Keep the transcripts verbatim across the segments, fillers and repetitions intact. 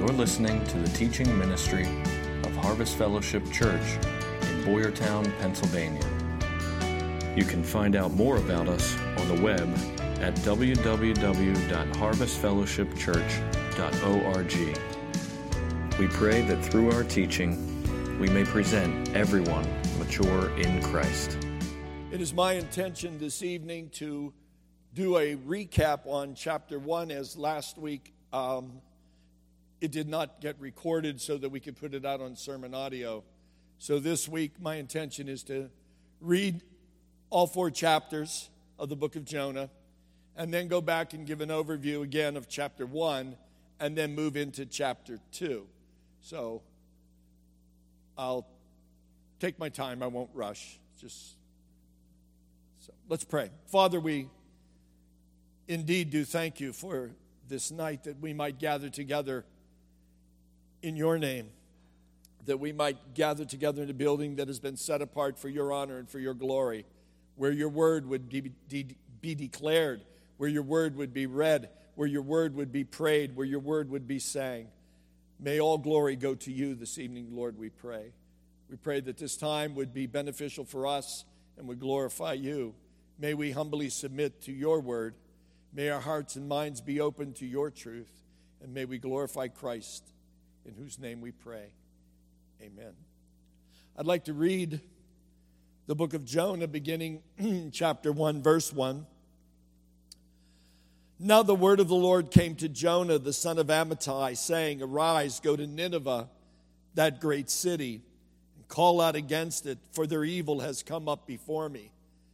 You're listening to the teaching ministry of Harvest Fellowship Church in Boyertown, Pennsylvania. You can find out more about us on the web at w w w dot harvest fellowship church dot org. We pray that through our teaching, we may present everyone mature in Christ. It is my intention this evening to do a recap on chapter one, as last week um, it did not get recorded so that we could put it out on sermon audio. So this week my intention is to read all four chapters of the book of Jonah and then go back and give an overview again of chapter one and then move into chapter two. So I'll take my time. I won't rush. Just so let's pray. Father, we indeed do thank you for this night that we might gather together in your name, that we might gather together in a building that has been set apart for your honor and for your glory, where your word would de- de- be declared, where your word would be read, where your word would be prayed, where your word would be sang. May all glory go to you this evening, Lord, we pray. We pray that this time would be beneficial for us and would glorify you. May we humbly submit to your word. May our hearts and minds be open to your truth. And may we glorify Christ, in whose name we pray. Amen. I'd like to read the book of Jonah, beginning chapter one, verse one. Now the word of the Lord came to Jonah, the son of Amittai, saying, Arise, go to Nineveh, that great city, and call out against it, for their evil has come up before me.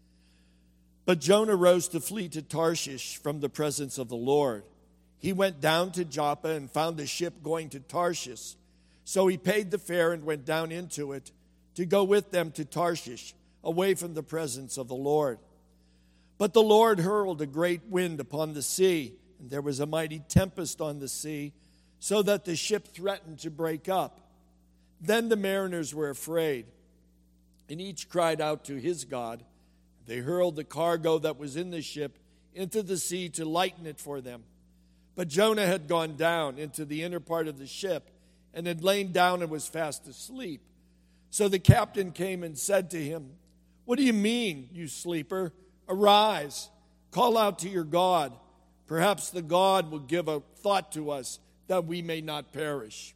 But Jonah rose to flee to Tarshish from the presence of the Lord. He went down to Joppa and found a ship going to Tarshish. So he paid the fare and went down into it to go with them to Tarshish, away from the presence of the Lord. But the Lord hurled a great wind upon the sea, and there was a mighty tempest on the sea, so that the ship threatened to break up. Then the mariners were afraid, and each cried out to his God. They hurled the cargo that was in the ship into the sea to lighten it for them. But Jonah had gone down into the inner part of the ship and had lain down and was fast asleep. So the captain came and said to him, What do you mean, you sleeper? Arise, call out to your God. Perhaps the God will give a thought to us that we may not perish.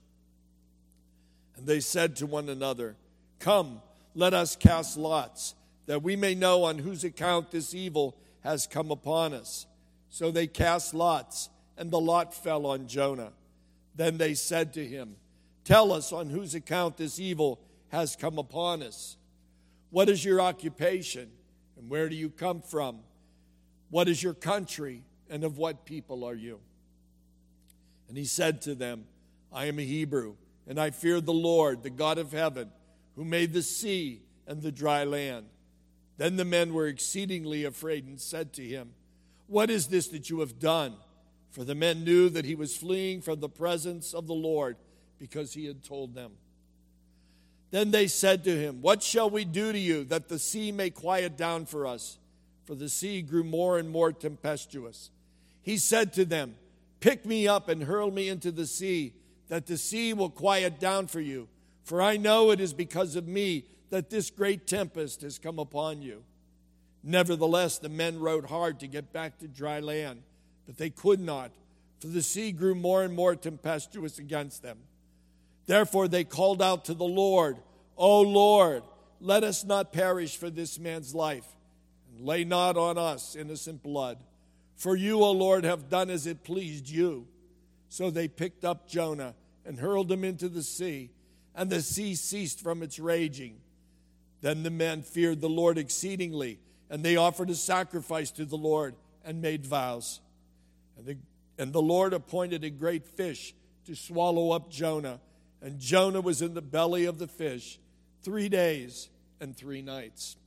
And they said to one another, Come, let us cast lots, that we may know on whose account this evil has come upon us. So they cast lots, and the lot fell on Jonah. Then they said to him, Tell us on whose account this evil has come upon us. What is your occupation, and where do you come from? What is your country, and of what people are you? And he said to them, I am a Hebrew, and I fear the Lord, the God of heaven, who made the sea and the dry land. Then the men were exceedingly afraid and said to him, What is this that you have done? For the men knew that he was fleeing from the presence of the Lord, because he had told them. Then they said to him, What shall we do to you, that the sea may quiet down for us? For the sea grew more and more tempestuous. He said to them, Pick me up and hurl me into the sea, that the sea will quiet down for you. For I know it is because of me that this great tempest has come upon you. Nevertheless, the men rowed hard to get back to dry land, but they could not, for the sea grew more and more tempestuous against them. Therefore they called out to the Lord, O Lord, let us not perish for this man's life, and lay not on us innocent blood. For you, O Lord, have done as it pleased you. So they picked up Jonah and hurled him into the sea, and the sea ceased from its raging. Then the men feared the Lord exceedingly, and they offered a sacrifice to the Lord and made vows. And the, and the Lord appointed a great fish to swallow up Jonah, and Jonah was in the belly of the fish three days and three nights.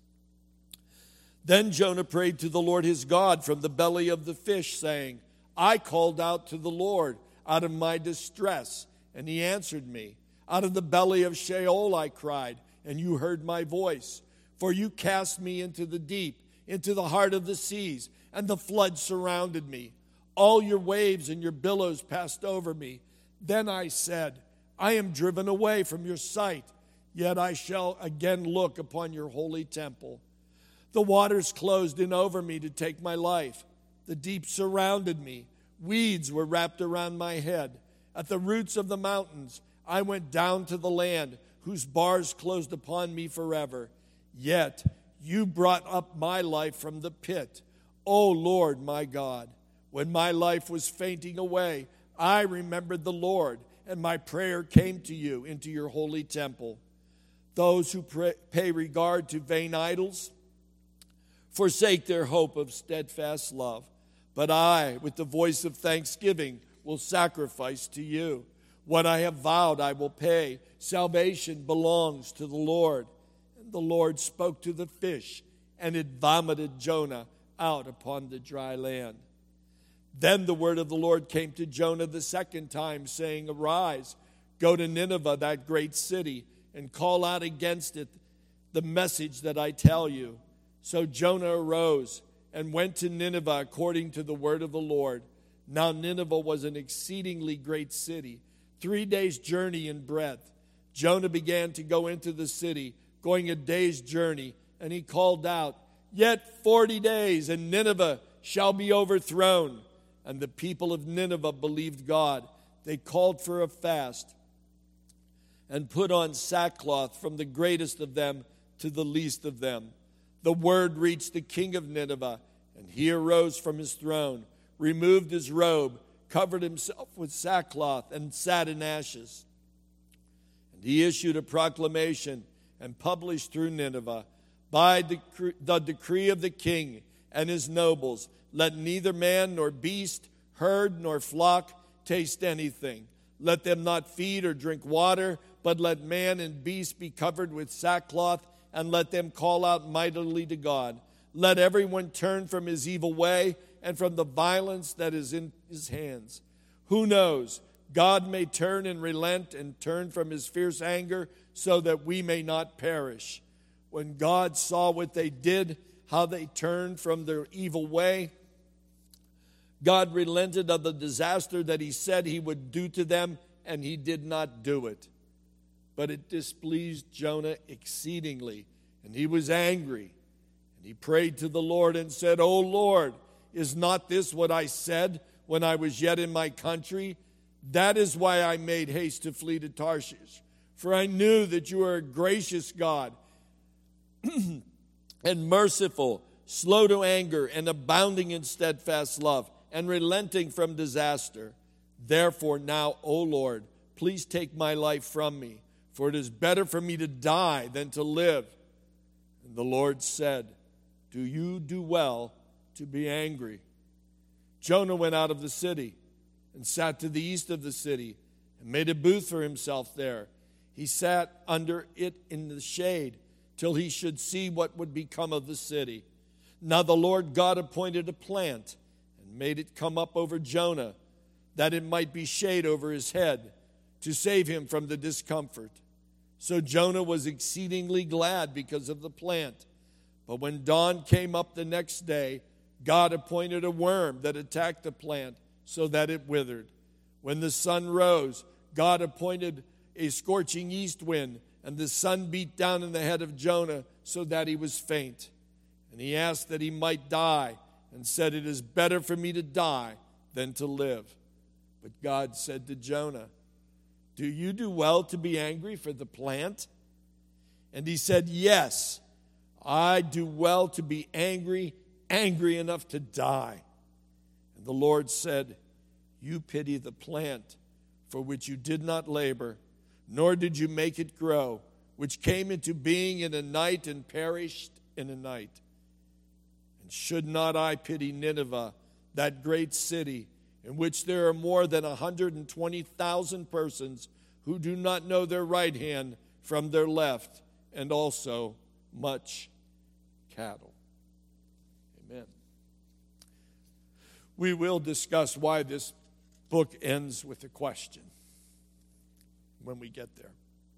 Then Jonah prayed to the Lord his God from the belly of the fish, saying, I called out to the Lord out of my distress, and he answered me. Out of the belly of Sheol I cried, and you heard my voice. For you cast me into the deep, into the heart of the seas, and the flood surrounded me. All your waves and your billows passed over me. Then I said, I am driven away from your sight, yet I shall again look upon your holy temple. The waters closed in over me to take my life. The deep surrounded me. Weeds were wrapped around my head. At the roots of the mountains, I went down to the land, whose bars closed upon me forever. Yet you brought up my life from the pit, O Lord my God. When my life was fainting away, I remembered the Lord, and my prayer came to you into your holy temple. Those who pray, pay regard to vain idols forsake their hope of steadfast love. But I, with the voice of thanksgiving, will sacrifice to you. What I have vowed I will pay. Salvation belongs to the Lord. And the Lord spoke to the fish, and it vomited Jonah out upon the dry land. Then the word of the Lord came to Jonah the second time, saying, Arise, go to Nineveh, that great city, and call out against it the message that I tell you. So Jonah arose and went to Nineveh according to the word of the Lord. Now Nineveh was an exceedingly great city, three days' journey in breadth. Jonah began to go into the city, going a day's journey, and he called out, Yet forty days, and Nineveh shall be overthrown. And the people of Nineveh believed God. They called for a fast and put on sackcloth, from the greatest of them to the least of them. The word reached the king of Nineveh, and he arose from his throne, removed his robe, covered himself with sackcloth, and sat in ashes. And he issued a proclamation and published through Nineveh, by the, the decree of the king and his nobles, let neither man nor beast, herd nor flock taste anything. Let them not feed or drink water, but let man and beast be covered with sackcloth, and let them call out mightily to God. Let everyone turn from his evil way and from the violence that is in his hands. Who knows? God may turn and relent and turn from his fierce anger, so that we may not perish. When God saw what they did, how they turned from their evil way, God relented of the disaster that he said he would do to them, and he did not do it. But it displeased Jonah exceedingly, and he was angry. And he prayed to the Lord and said, O Lord, is not this what I said when I was yet in my country? That is why I made haste to flee to Tarshish. For I knew that you are a gracious God and merciful, slow to anger, and abounding in steadfast love, and relenting from disaster. Therefore now, O Lord, please take my life from me, for it is better for me to die than to live. And the Lord said, Do you do well to be angry? Jonah went out of the city and sat to the east of the city and made a booth for himself there. He sat under it in the shade till he should see what would become of the city. Now the Lord God appointed a plant and made it come up over Jonah, that it might be shade over his head, to save him from the discomfort. So Jonah was exceedingly glad because of the plant. But when dawn came up the next day, God appointed a worm that attacked the plant, so that it withered. When the sun rose, God appointed a scorching east wind, and the sun beat down in the head of Jonah, so that he was faint. And he asked that he might die, and said, It is better for me to die than to live. But God said to Jonah, Do you do well to be angry for the plant? And he said, Yes, I do well to be angry, angry enough to die. And the Lord said, You pity the plant for which you did not labor, nor did you make it grow, which came into being in a night and perished in a night. And should not I pity Nineveh, that great city, in which there are more than one hundred twenty thousand persons who do not know their right hand from their left, and also much cattle. Amen. We will discuss why this book ends with a question when we get there.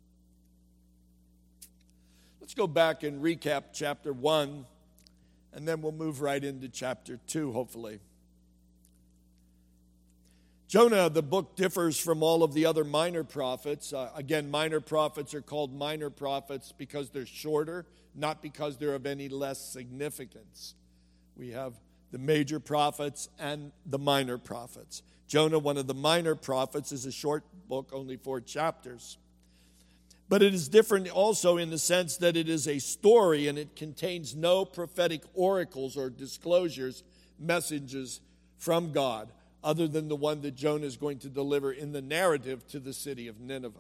Let's go back and recap chapter one, and then we'll move right into chapter two, hopefully. Jonah, the book, differs from all of the other minor prophets. Uh, again, minor prophets are called minor prophets because they're shorter, not because they're of any less significance. We have the major prophets and the minor prophets. Jonah, one of the minor prophets, is a short book, only four chapters. But it is different also in the sense that it is a story and it contains no prophetic oracles or disclosures, messages from God, other than the one that Jonah is going to deliver in the narrative to the city of Nineveh.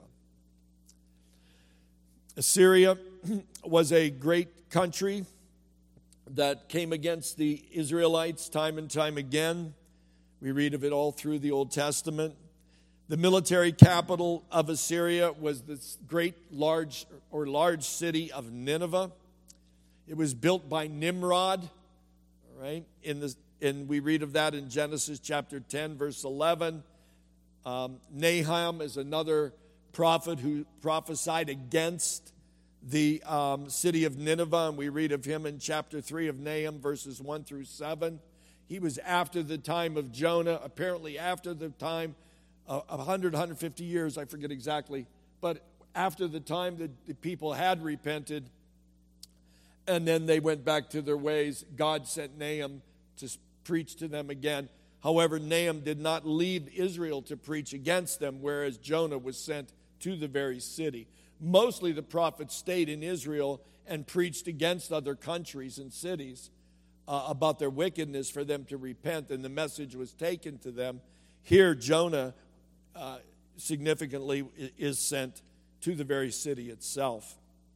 Assyria was a great country that came against the Israelites time and time again. We read of it all through the Old Testament. The military capital of Assyria was this great large or large city of Nineveh. It was built by Nimrod, all right? In the and we read of that in Genesis chapter ten, verse eleven. Um, Nahum is another prophet who prophesied against the um, city of Nineveh, and we read of him in chapter three of Nahum, verses one through seven. He was after the time of Jonah, apparently after the time of one hundred, one hundred fifty years, I forget exactly, but after the time that the people had repented, and then they went back to their ways, God sent Nahum to preach to them again. However, Nahum did not leave Israel to preach against them, whereas Jonah was sent to the very city. Mostly the prophets stayed in Israel and preached against other countries and cities uh, about their wickedness for them to repent, and the message was taken to them. Here, Jonah uh, significantly is sent to the very city itself.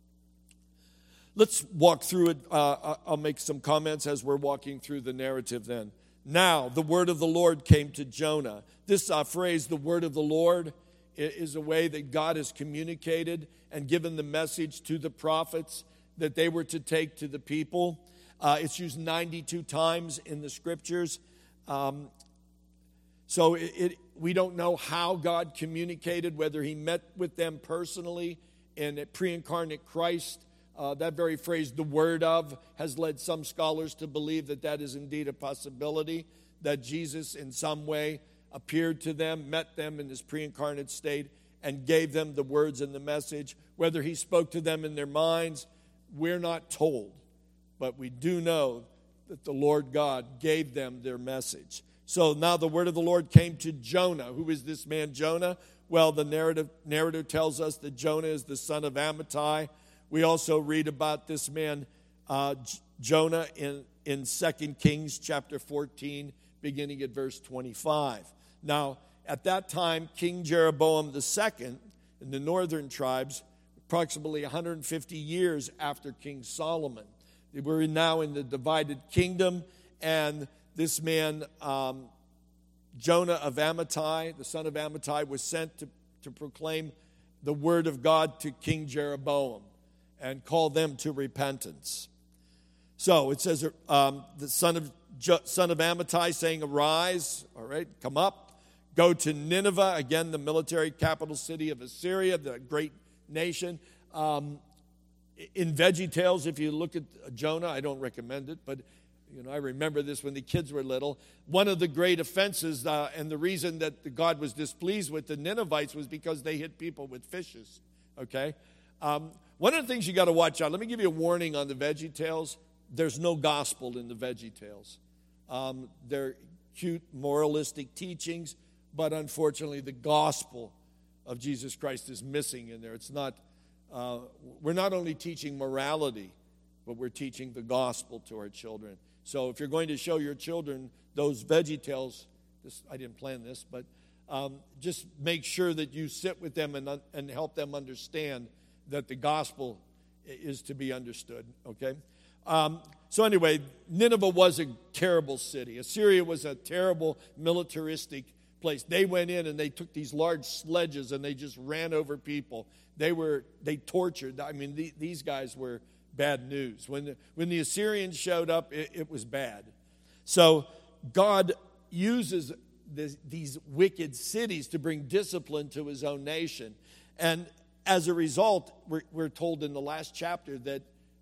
Let's walk through it. Uh, I'll make some comments as we're walking through the narrative then. Now, the word of the Lord came to Jonah. This uh, phrase, the word of the Lord, is a way that God has communicated and given the message to the prophets that they were to take to the people. Uh, it's used ninety-two times in the scriptures. Um, so it, it, we don't know how God communicated, whether he met with them personally in a pre-incarnate Christ. Uh, that very phrase, the word of, has led some scholars to believe that that is indeed a possibility, that Jesus in some way appeared to them, met them in his pre-incarnate state, and gave them the words and the message. Whether he spoke to them in their minds, we're not told. But we do know that the Lord God gave them their message. So now the word of the Lord came to Jonah. Who is this man Jonah? Well, the narrative, narrative tells us that Jonah is the son of Amittai. We also read about this man, uh, J- Jonah, in, in Second Kings chapter fourteen, beginning at verse twenty-five. Now, at that time, King Jeroboam the second, in the northern tribes, approximately one hundred fifty years after King Solomon. We're now in the divided kingdom, and this man, um, Jonah of Amittai, the son of Amittai, was sent to, to proclaim the word of God to King Jeroboam and call them to repentance. So it says, um, the son of jo- son of Amittai saying, "Arise, all right, come up, go to Nineveh," again, the military capital city of Assyria, the great nation. Um, in VeggieTales, if you look at Jonah, I don't recommend it, but you know, I remember this when the kids were little. One of the great offenses, uh, and the reason that God was displeased with the Ninevites was because they hit people with fishes. Okay. Um, One of the things you got to watch out, let me give you a warning on the VeggieTales. There's no gospel in the VeggieTales. Um, they're cute, moralistic teachings, but unfortunately the gospel of Jesus Christ is missing in there. It's not, uh, we're not only teaching morality, but we're teaching the gospel to our children. So if you're going to show your children those VeggieTales, this, I didn't plan this, but um, just make sure that you sit with them and, and help them understand that the gospel is to be understood, okay? Um, so anyway, Nineveh was a terrible city. Assyria was a terrible militaristic place. They went in and they took these large sledges and they just ran over people. They were, they tortured. I mean, the, these guys were bad news. When the, when the Assyrians showed up, it, it was bad. So God uses this, these wicked cities to bring discipline to his own nation. And as a result, we're, we're told in the last chapter that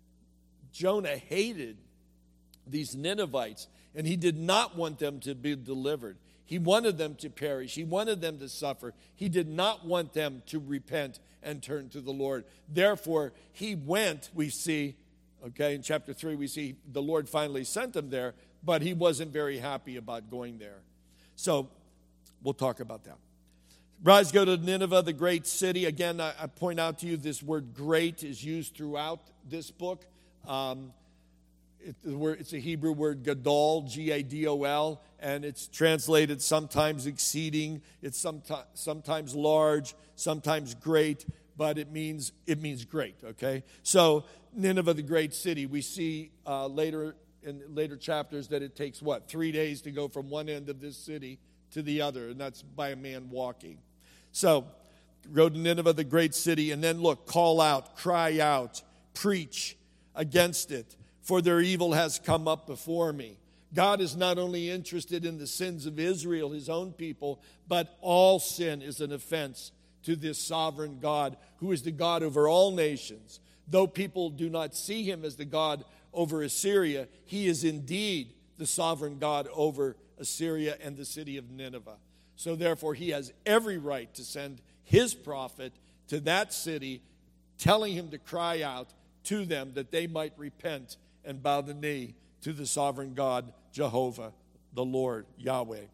Jonah hated these Ninevites, and he did not want them to be delivered. He wanted them to perish. He wanted them to suffer. He did not want them to repent and turn to the Lord. Therefore, he went, we see, okay, in chapter three, we see the Lord finally sent him there, but he wasn't very happy about going there. So, we'll talk about that. Rise, go to Nineveh, the great city. Again, I, I point out to you this word great is used throughout this book. Um, it, the word, it's a Hebrew word, gadol, G A D O L, and it's translated sometimes exceeding, it's sometimes, sometimes large, sometimes great, but it means it means great, okay? So Nineveh, the great city, we see uh, later in later chapters that it takes, what, three days to go from one end of this city to the other, and that's by a man walking. So, go to Nineveh, the great city, and then look, call out, cry out, preach against it, for their evil has come up before me. God is not only interested in the sins of Israel, his own people, but all sin is an offense to this sovereign God, who is the God over all nations. Though people do not see him as the God over Assyria, he is indeed the sovereign God over Assyria and the city of Nineveh. So therefore, he has every right to send his prophet to that city, telling him to cry out to them that they might repent and bow the knee to the sovereign God, Jehovah, the Lord, Yahweh.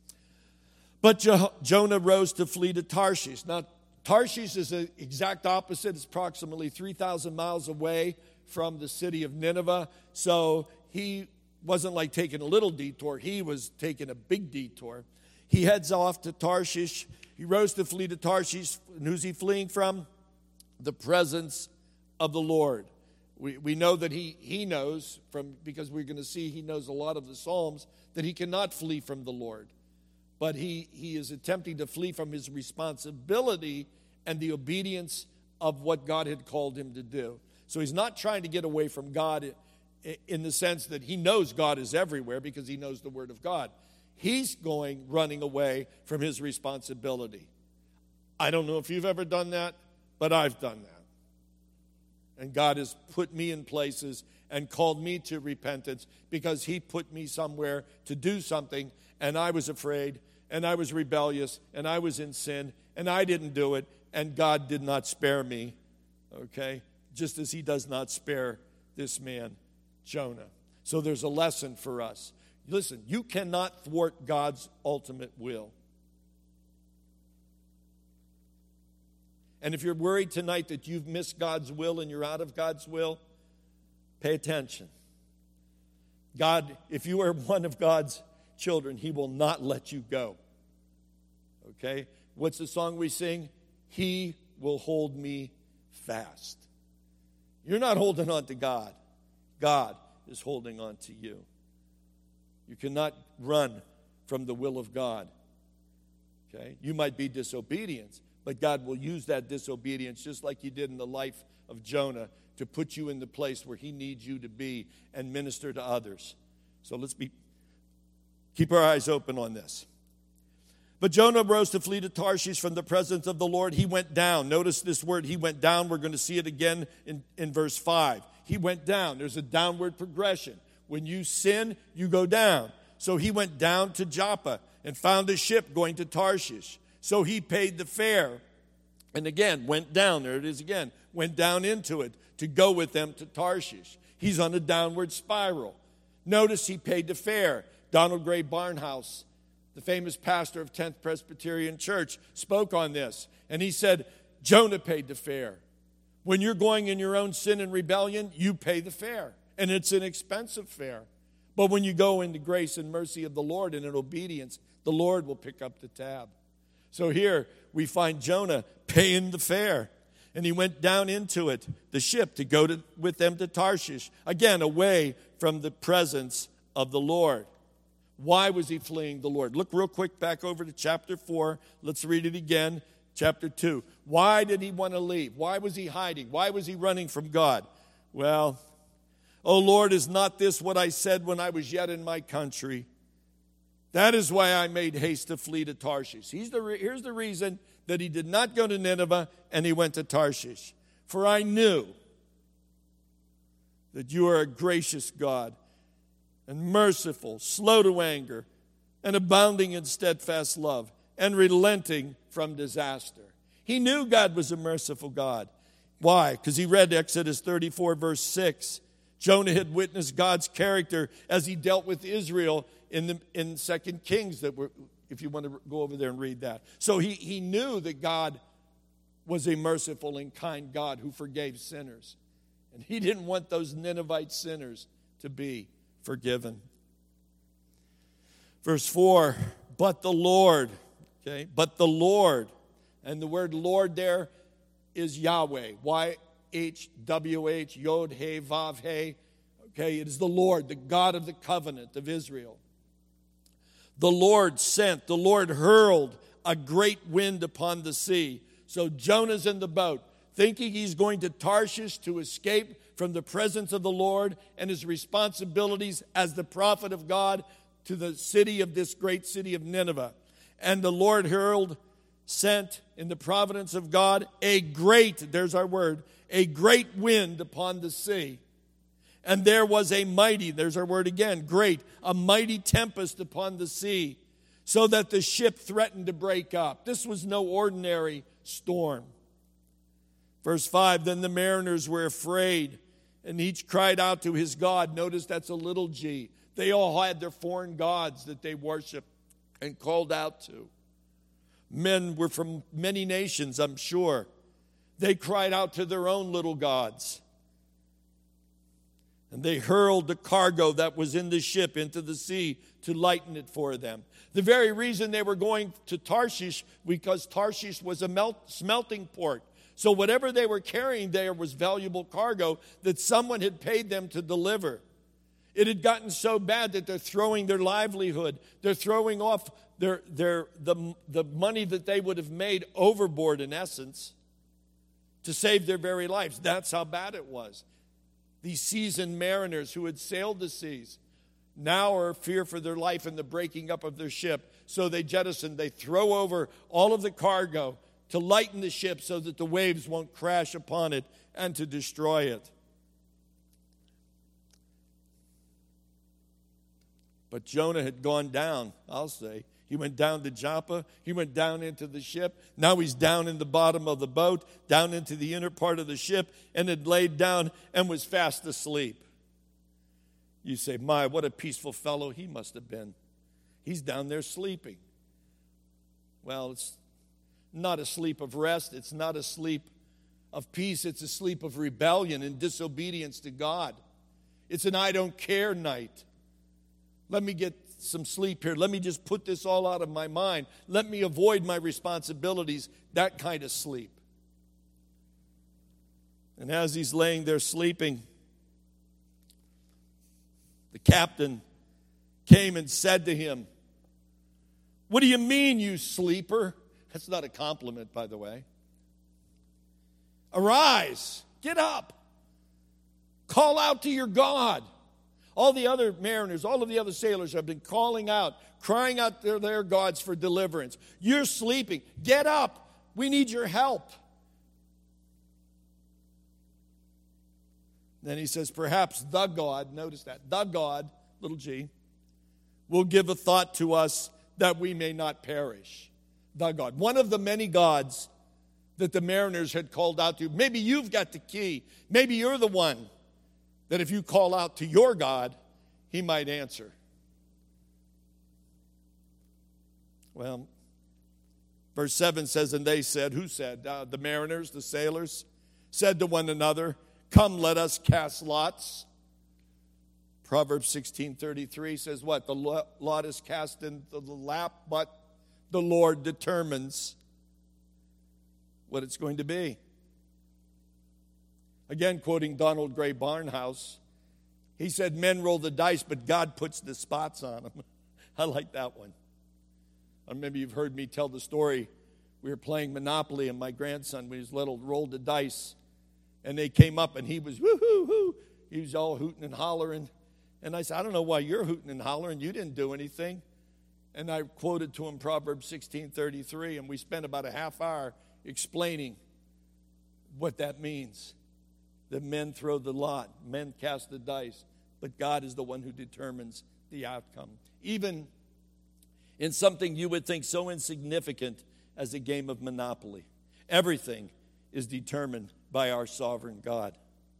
But Je- Jonah rose to flee to Tarshish. Now, Tarshish is the exact opposite. It's approximately three thousand miles away from the city of Nineveh. So he wasn't like taking a little detour. He was taking a big detour. He heads off to Tarshish. He rose to flee to Tarshish. And who's he fleeing from? The presence of the Lord. We we know that he, he knows, from because we're going to see he knows a lot of the Psalms, that he cannot flee from the Lord. But he, he is attempting to flee from his responsibility and the obedience of what God had called him to do. So he's not trying to get away from God in the sense that he knows God is everywhere because he knows the Word of God. He's going, running away from his responsibility. I don't know if you've ever done that, but I've done that. And God has put me in places and called me to repentance because he put me somewhere to do something, and I was afraid, and I was rebellious, and I was in sin, and I didn't do it, and God did not spare me, okay? Just as he does not spare this man, Jonah. So there's a lesson for us. Listen, you cannot thwart God's ultimate will. And if you're worried tonight that you've missed God's will and you're out of God's will, pay attention. God, if you are one of God's children, he will not let you go. Okay? What's the song we sing? He will hold me fast. You're not holding on to God. God is holding on to you. You cannot run from the will of God. Okay? You might be disobedient, but God will use that disobedience just like he did in the life of Jonah to put you in the place where he needs you to be and minister to others. So let's be keep our eyes open on this. But Jonah rose to flee to Tarshish from the presence of the Lord. He went down. Notice this word, he went down. We're going to see it again in, in verse five. He went down. There's a downward progression. When you sin, you go down. So he went down to Joppa and found a ship going to Tarshish. So he paid the fare. And again, went down. There it is again. Went down into it to go with them to Tarshish. He's on a downward spiral. Notice he paid the fare. Donald Gray Barnhouse, the famous pastor of tenth Presbyterian Church, spoke on this. And he said, Jonah paid the fare. When you're going in your own sin and rebellion, you pay the fare. And it's an expensive fare. But when you go into grace and mercy of the Lord and in obedience, the Lord will pick up the tab. So here we find Jonah paying the fare. And he went down into it, the ship, to go to, with them to Tarshish. Again, away from the presence of the Lord. Why was he fleeing the Lord? Look real quick back over to chapter four. Let's read it again. Chapter two. Why did he want to leave? Why was he hiding? Why was he running from God? Well, O Lord, is not this what I said when I was yet in my country? That is why I made haste to flee to Tarshish. He's the re- here's the reason that he did not go to Nineveh and he went to Tarshish. For I knew that you are a gracious God and merciful, slow to anger, and abounding in steadfast love, and relenting from disaster. He knew God was a merciful God. Why? Because he read Exodus thirty-four, verse six. Jonah had witnessed God's character as he dealt with Israel in the in Second Kings, that were, if you want to go over there and read that. So he, he knew that God was a merciful and kind God who forgave sinners. And he didn't want those Ninevite sinners to be forgiven. Verse four, but the Lord, okay, but the Lord, and the word Lord there is Yahweh, Y H W H, Yod He Vav He. Okay, it is the Lord, the God of the covenant of Israel. The Lord sent, the Lord hurled a great wind upon the sea. So Jonah's in the boat, thinking he's going to Tarshish to escape from the presence of the Lord and his responsibilities as the prophet of God to the city of this great city of Nineveh. And the Lord hurled, sent in the providence of God, a great, there's our word, a great wind upon the sea. And there was a mighty, there's our word again, great, a mighty tempest upon the sea, so that the ship threatened to break up. This was no ordinary storm. Verse five, then the mariners were afraid, and each cried out to his God. Notice that's a little g. They all had their foreign gods that they worshiped and called out to. Men were from many nations, I'm sure. They cried out to their own little gods. And they hurled the cargo that was in the ship into the sea to lighten it for them. The very reason they were going to Tarshish, because Tarshish was a melt, smelting port. So whatever they were carrying there was valuable cargo that someone had paid them to deliver. It had gotten so bad that they're throwing their livelihood. They're throwing off their, their, the, the money that they would have made overboard, in essence, to save their very lives. That's how bad it was. These seasoned mariners who had sailed the seas now are fear for their life in the breaking up of their ship. So they jettison, they throw over all of the cargo to lighten the ship so that the waves won't crash upon it and to destroy it. But Jonah had gone down, I'll say. He went down to Joppa. He went down into the ship. Now he's down in the bottom of the boat, down into the inner part of the ship, and had laid down and was fast asleep. You say, my, what a peaceful fellow he must have been. He's down there sleeping. Well, it's not a sleep of rest. It's not a sleep of peace. It's a sleep of rebellion and disobedience to God. It's an I don't care night. Let me get some sleep here. Let me just put this all out of my mind. Let me avoid my responsibilities. That kind of sleep. And as he's laying there sleeping, the captain came and said to him, what do you mean, you sleeper? That's not a compliment, by the way. Arise, get up, call out to your God. All the other mariners, all of the other sailors have been calling out, crying out to their gods for deliverance. You're sleeping. Get up. We need your help. Then he says, perhaps the God, notice that, the God, little g, will give a thought to us that we may not perish. The God. One of the many gods that the mariners had called out to. Maybe you've got the key. Maybe you're the one that if you call out to your God, he might answer. Well, verse seven says, and they said, who said? Uh, the mariners, the sailors, said to one another, come, let us cast lots. Proverbs sixteen thirty-three says what? The lot is cast into the lap, but the Lord determines what it's going to be. Again, quoting Donald Gray Barnhouse, he said, men roll the dice, but God puts the spots on them. I like that one. Or maybe you've heard me tell the story. We were playing Monopoly, and my grandson, when he was little, rolled the dice. And they came up, and he was woo-hoo-hoo. He was all hooting and hollering. And I said, I don't know why you're hooting and hollering. You didn't do anything. And I quoted to him Proverbs sixteen thirty-three, and we spent about a half hour explaining what that means. That men throw the lot, men cast the dice, but God is the one who determines the outcome. Even, in something you would think so insignificant as a game of Monopoly. Everything is determined by our sovereign God.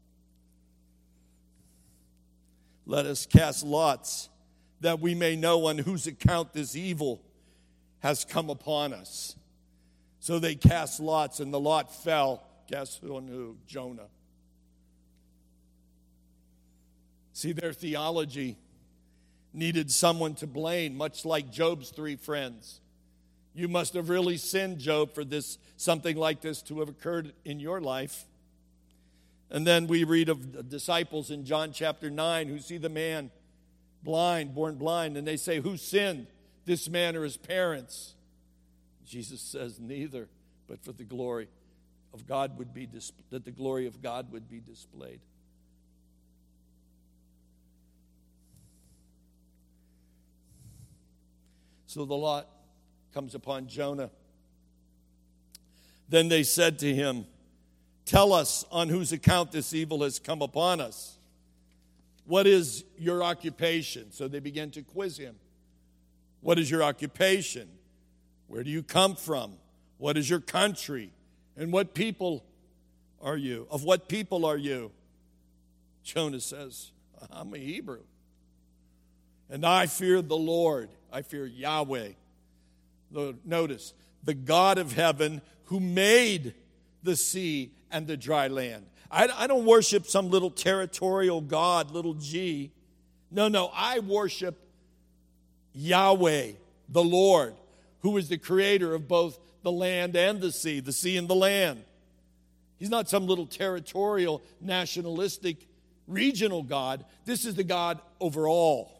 Let us cast lots that we may know on whose account this evil has come upon us. So they cast lots, and the lot fell. Guess on who? Jonah. See, their theology needed someone to blame, much like Job's three friends. You must have really sinned, Job, for this something like this to have occurred in your life. And then we read of disciples in John chapter nine who see the man blind, born blind, and they say, who sinned, this man or his parents? Jesus says, neither, but for the glory of God would be dis- that the glory of God would be displayed. So the lot comes upon Jonah. Then they said to him, tell us on whose account this evil has come upon us. What is your occupation? So they began to quiz him. What is your occupation? Where do you come from? What is your country? And what people are you? Of what people are you? Jonah says, I'm a Hebrew. And I fear the Lord. I fear Yahweh. Notice, the God of heaven who made the sea and the dry land. I, I don't worship some little territorial God, little g. No, no, I worship Yahweh, the Lord, who is the creator of both the land and the sea, the sea and the land. He's not some little territorial, nationalistic, regional God. This is the God over all.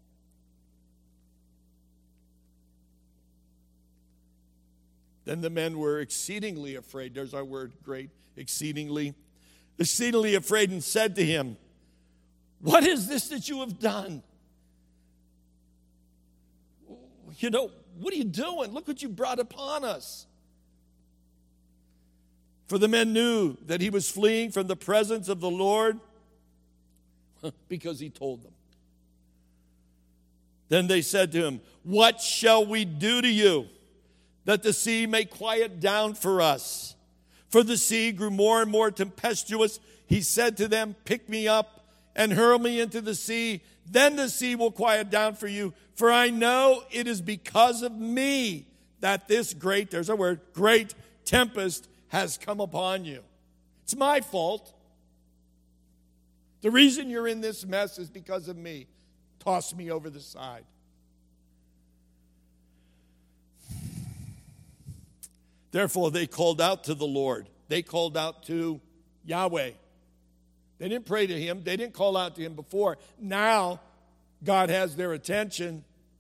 Then the men were exceedingly afraid. There's our word, great, exceedingly. Exceedingly afraid, and said to him, what is this that you have done? You know, what are you doing? Look what you brought upon us. For the men knew that he was fleeing from the presence of the Lord because he told them. Then they said to him, what shall we do to you, that the sea may quiet down for us? For the sea grew more and more tempestuous. He said to them, pick me up and hurl me into the sea. Then the sea will quiet down for you. For I know it is because of me that this great, there's a word, great tempest has come upon you. It's my fault. The reason you're in this mess is because of me. Toss me over the side. Therefore, they called out to the Lord. They called out to Yahweh. They didn't pray to him. They didn't call out to him before. Now, God has their attention.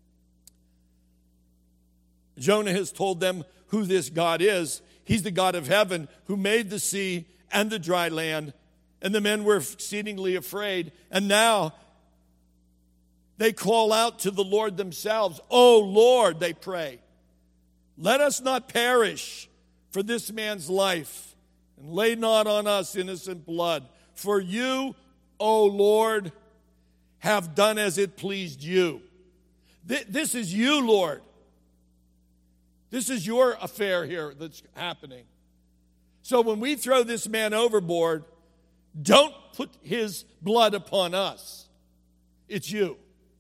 Jonah has told them who this God is. He's the God of heaven who made the sea and the dry land. And the men were exceedingly afraid. And now, they call out to the Lord themselves. Oh, Lord, they pray. Let us not perish for this man's life, and lay not on us innocent blood. For you, O Lord, have done as it pleased you. This is you, Lord. This is your affair here that's happening. So when we throw this man overboard, don't put his blood upon us. It's you.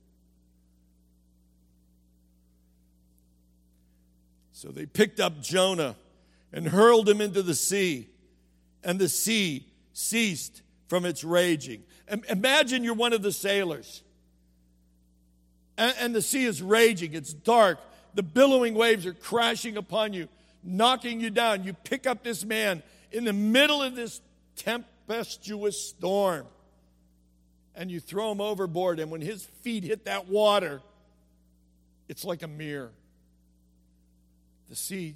So they picked up Jonah and hurled him into the sea, and the sea ceased from its raging. Imagine you're one of the sailors, and the sea is raging. It's dark. The billowing waves are crashing upon you, knocking you down. You pick up this man in the middle of this tempestuous storm, and you throw him overboard, and when his feet hit that water, it's like a mirror. The sea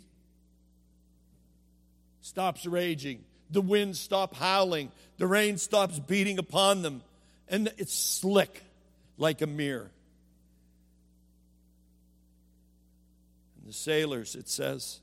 stops raging. The winds stop howling. The rain stops beating upon them. And it's slick like a mirror. And the sailors, it says,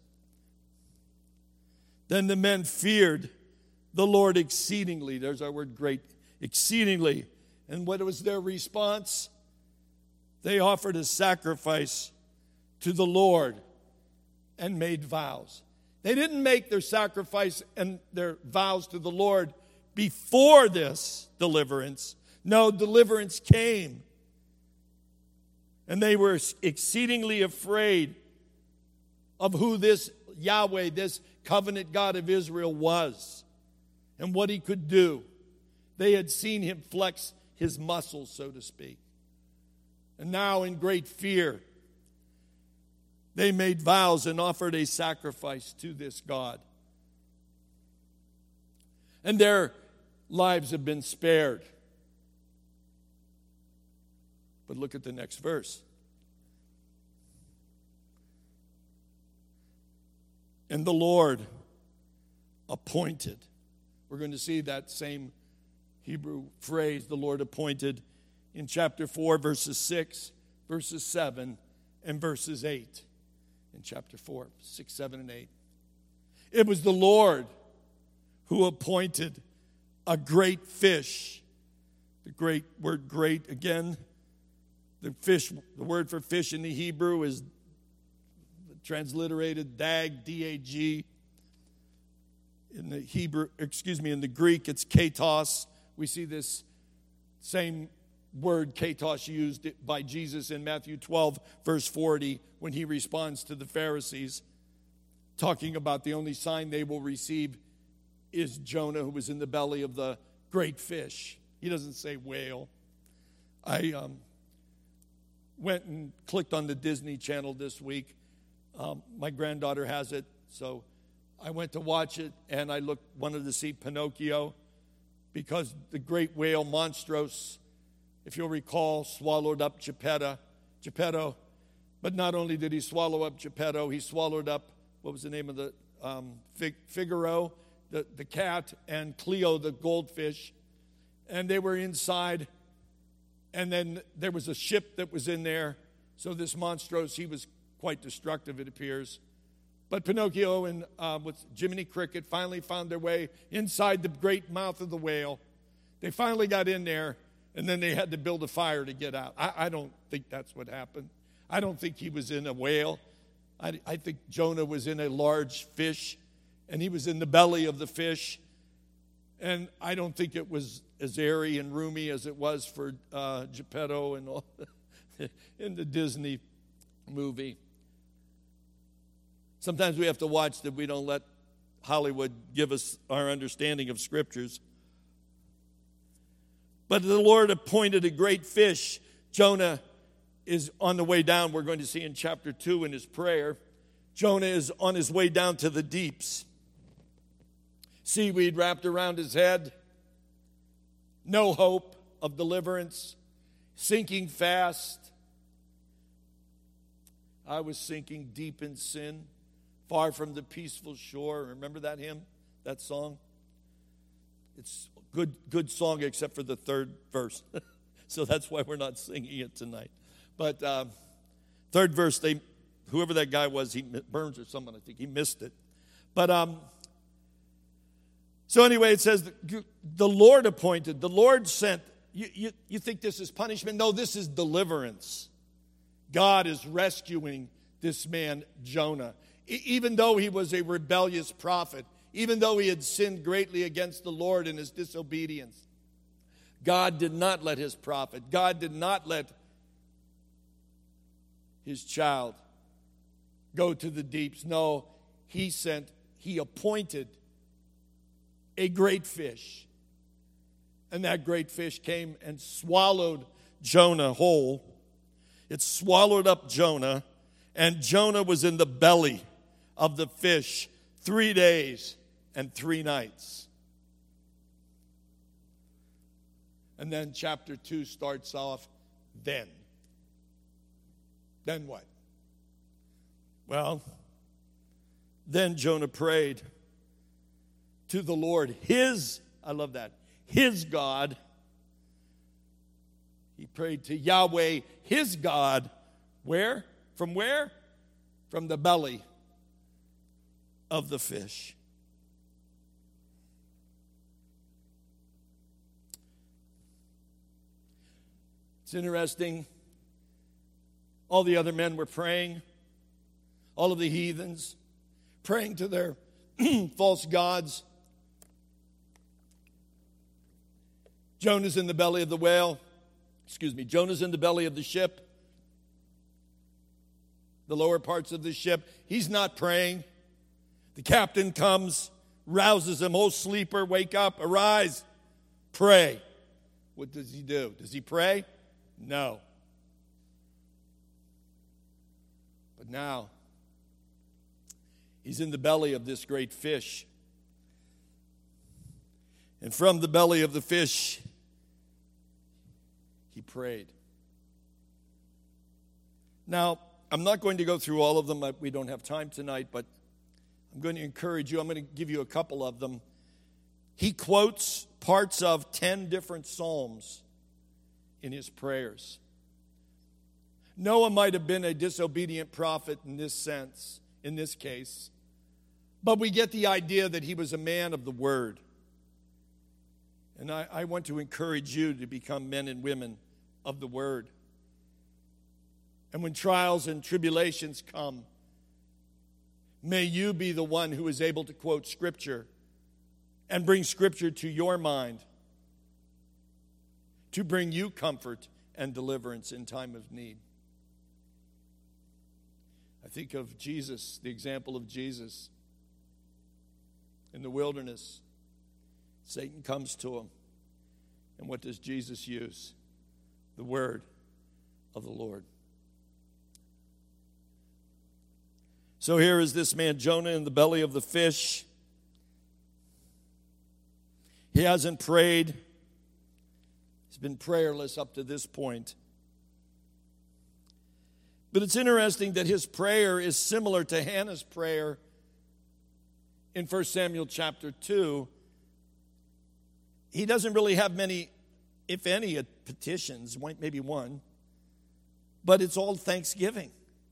then the men feared the Lord exceedingly. There's our word, great, exceedingly. And what was their response? They offered a sacrifice to the Lord and made vows. They didn't make their sacrifice and their vows to the Lord before this deliverance. No, deliverance came. And they were exceedingly afraid of who this Yahweh, this covenant God of Israel was and what he could do. They had seen him flex his muscles, so to speak. And now in great fear, they made vows and offered a sacrifice to this God. And their lives have been spared. But look at the next verse. And the Lord appointed. We're going to see that same Hebrew phrase, the Lord appointed, in chapter four, verses six, verses seven, and verses eight. In chapter four, six, seven, and eight. It was the Lord who appointed a great fish. The great word great, again, the fish, the word for fish in the Hebrew is transliterated dag, D A G. In the Hebrew, excuse me, in the Greek, it's katos. We see this same word katos used by Jesus in Matthew twelve, verse forty, when he responds to the Pharisees, talking about the only sign they will receive is Jonah, who was in the belly of the great fish. He doesn't say whale. I um, went and clicked on the Disney Channel this week. Um, my granddaughter has it, so I went to watch it, and I looked, wanted to see Pinocchio, because the great whale Monstros, if you'll recall, swallowed up Geppetto. Geppetto. But not only did he swallow up Geppetto, he swallowed up, what was the name of the, um, Fig- Figaro, the, the cat, and Cleo, the goldfish. And they were inside, and then there was a ship that was in there. So this Monstros, he was quite destructive, it appears. But Pinocchio and uh, with Jiminy Cricket finally found their way inside the great mouth of the whale. They finally got in there, and then they had to build a fire to get out. I, I don't think that's what happened. I don't think he was in a whale. I, I think Jonah was in a large fish, and he was in the belly of the fish. And I don't think it was as airy and roomy as it was for uh, Geppetto and all in the Disney movie. Sometimes we have to watch that we don't let Hollywood give us our understanding of scriptures. But the Lord appointed a great fish. Jonah is on the way down. We're going to see in chapter two in his prayer. Jonah is on his way down to the deeps. Seaweed wrapped around his head. No hope of deliverance. Sinking fast. I was sinking deep in sin, far from the peaceful shore. Remember that hymn, that song? It's a good, good song except for the third verse. So that's why we're not singing it tonight. But uh, third verse, they, whoever that guy was, he Burns or someone, I think, he missed it. But um, so anyway, it says the Lord appointed, the Lord sent. You, you, you think this is punishment? No, this is deliverance. God is rescuing this man, Jonah. E- even though he was a rebellious prophet, even though he had sinned greatly against the Lord in his disobedience, God did not let his prophet, God did not let his child go to the deeps. No, he sent, he appointed a great fish. And that great fish came and swallowed Jonah whole. It swallowed up Jonah, and Jonah was in the belly of the fish three days and three nights. And then chapter two starts off, then. Then what? Well, then Jonah prayed to the Lord, his, I love that, his God. He prayed to Yahweh, his God. Where? From where? From the belly of the fish. It's interesting. All the other men were praying. all of the heathens, praying to their false gods. Jonah's in the belly of the whale. Excuse me, Jonah's in the belly of the ship. The lower parts of the ship. He's not praying. The captain comes, rouses him. Oh, sleeper, wake up, arise, pray. What does he do? Does he pray? No. But now, he's in the belly of this great fish. And from the belly of the fish, he prayed. Now, I'm not going to go through all of them. We don't have time tonight, but I'm going to encourage you. I'm going to give you a couple of them. He quotes parts of ten different psalms in his prayers. Noah might have been a disobedient prophet in this sense, in this case, but we get the idea that he was a man of the word. And I, I want to encourage you to become men and women of the word. And when trials and tribulations come, may you be the one who is able to quote Scripture and bring Scripture to your mind to bring you comfort and deliverance in time of need. I think of Jesus, the example of Jesus in the wilderness. Satan comes to him. And what does Jesus use? The word of the Lord. So here is this man Jonah in the belly of the fish. He hasn't prayed. He's been prayerless up to this point. But it's interesting that his prayer is similar to Hannah's prayer in First Samuel chapter two. He doesn't really have many, if any, petitions, maybe one, but it's all thanksgiving.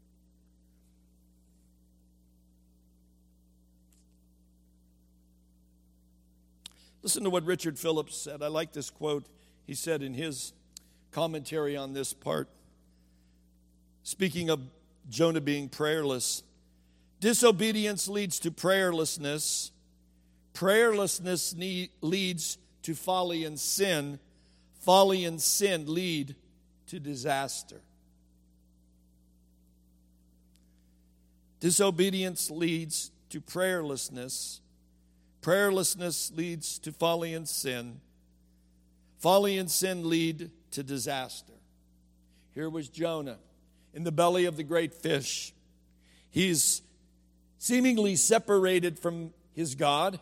Listen to what Richard Phillips said. I like this quote. He said in his commentary on this part, speaking of Jonah being prayerless, disobedience leads to prayerlessness. Prayerlessness need, leads to folly and sin. Folly and sin lead to disaster. Disobedience leads to prayerlessness. Prayerlessness leads to folly and sin. Folly and sin lead to disaster. Here was Jonah in the belly of the great fish. He's seemingly separated from his God.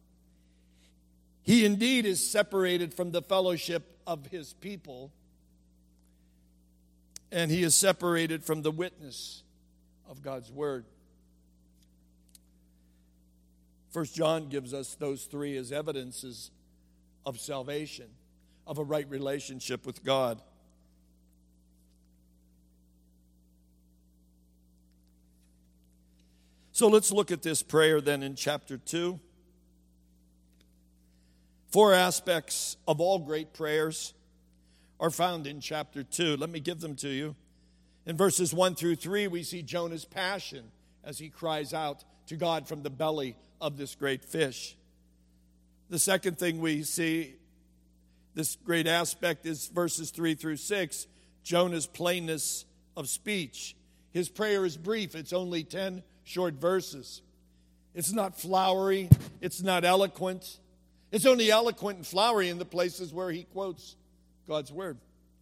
He indeed is separated from the fellowship of his people. And he is separated from the witness of God's word. First John gives us those three as evidences of salvation, of a right relationship with God. So let's look at this prayer then in chapter two. Four aspects of all great prayers are found in chapter two. Let me give them to you. In verses one through three, we see Jonah's passion as he cries out to God from the belly of this great fish. The second thing we see, this great aspect, is verses three through six, Jonah's plainness of speech. His prayer is brief. It's only ten short verses. It's not flowery. It's not eloquent. It's only eloquent and flowery in the places where he quotes God's word.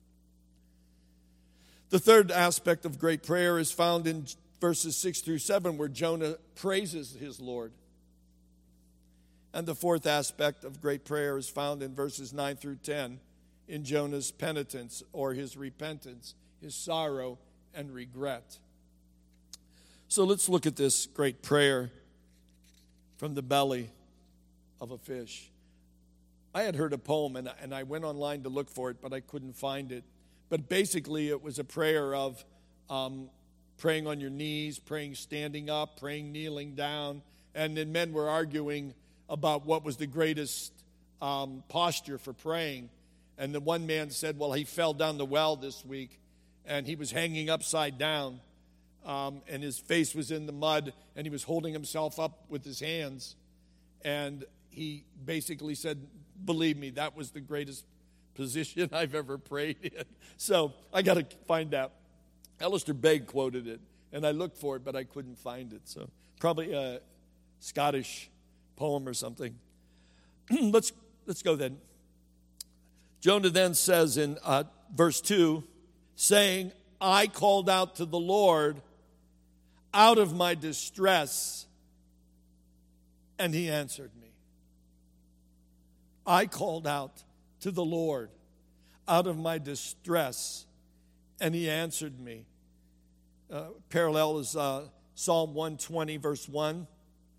The third aspect of great prayer is found in verses six through seven, where Jonah praises his Lord. And the fourth aspect of great prayer is found in verses nine through ten, in Jonah's penitence or his repentance, his sorrow and regret. So let's look at this great prayer from the belly of a fish. I had heard a poem, and, and I went online to look for it, but I couldn't find it. But basically, it was a prayer of um, praying on your knees, praying standing up, praying kneeling down. And then men were arguing about what was the greatest um, posture for praying. And the one man said, well, he fell down the well this week, and he was hanging upside down um, and his face was in the mud, and he was holding himself up with his hands. And he basically said, believe me, that was the greatest position I've ever prayed in. So I got to find out. Alistair Begg quoted it, and I looked for it, but I couldn't find it. So probably a Scottish poem or something. let's let's go then. Jonah then says in uh, verse two, saying, I called out to the Lord out of my distress, and he answered me. I called out to the Lord out of my distress, and he answered me. Uh, parallel is uh, Psalm one twenty, verse one.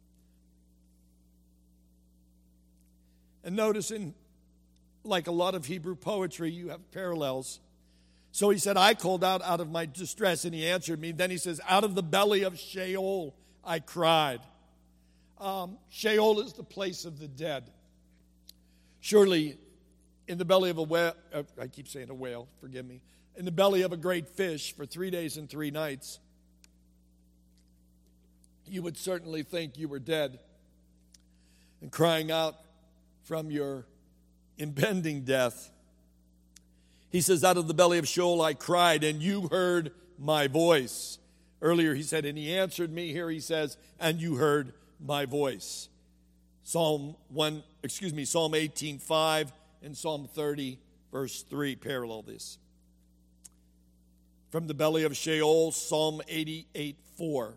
And notice, in like a lot of Hebrew poetry, you have parallels. So he said, I called out out of my distress, and he answered me. Then he says, out of the belly of Sheol I cried. Um, Sheol is the place of the dead. Surely, in the belly of a whale, uh, I keep saying a whale, forgive me, in the belly of a great fish for three days and three nights, you would certainly think you were dead and crying out from your impending death. He says, out of the belly of Sheol I cried, and you heard my voice. Earlier he said, and he answered me. Here he says, and you heard my voice. Psalm one, excuse me, Psalm eighteen five and Psalm thirty, verse three parallel this. From the belly of Sheol, Psalm eighty-eight four.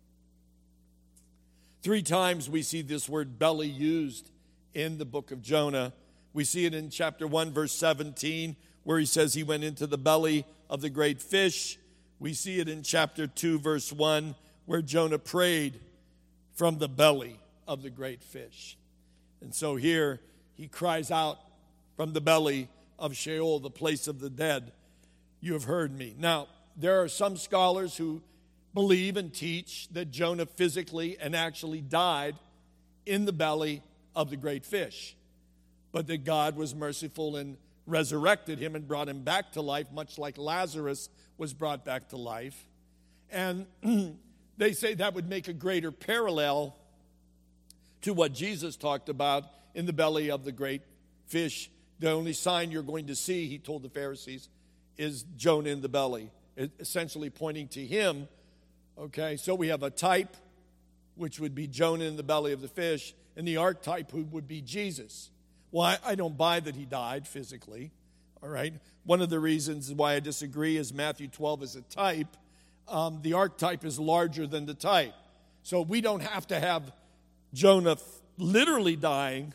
Three times we see this word belly used in the book of Jonah. We see it in chapter one, verse seventeen, where he says he went into the belly of the great fish. We see it in chapter two, verse one, where Jonah prayed from the belly of the great fish. And so here he cries out from the belly of Sheol, the place of the dead, you have heard me. Now, there are some scholars who believe and teach that Jonah physically and actually died in the belly of the great fish, but that God was merciful and resurrected him and brought him back to life, much like Lazarus was brought back to life. And they say that would make a greater parallel to what Jesus talked about in the belly of the great fish. The only sign you're going to see, he told the Pharisees, is Jonah in the belly, essentially pointing to him. Okay, so we have a type, which would be Jonah in the belly of the fish, and the archetype, who would be Jesus. Well, I, I don't buy that he died physically, all right? One of the reasons why I disagree is Matthew twelve is a type. Um, the archetype is larger than the type. So we don't have to have Jonah literally dying,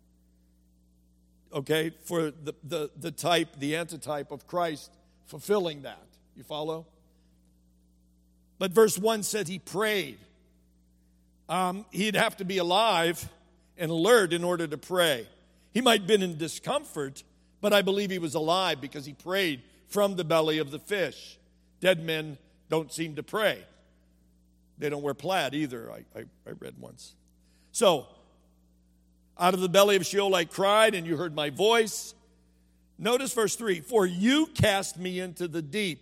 okay, for the, the, the type, the antitype of Christ fulfilling that. You follow? But verse one said he prayed. Um, he'd have to be alive and alert in order to pray. He might have been in discomfort, but I believe he was alive because he prayed from the belly of the fish. Dead men don't seem to pray. They don't wear plaid either, I, I, I read once. So, out of the belly of Sheol I cried, and you heard my voice. Notice verse three, for you cast me into the deep,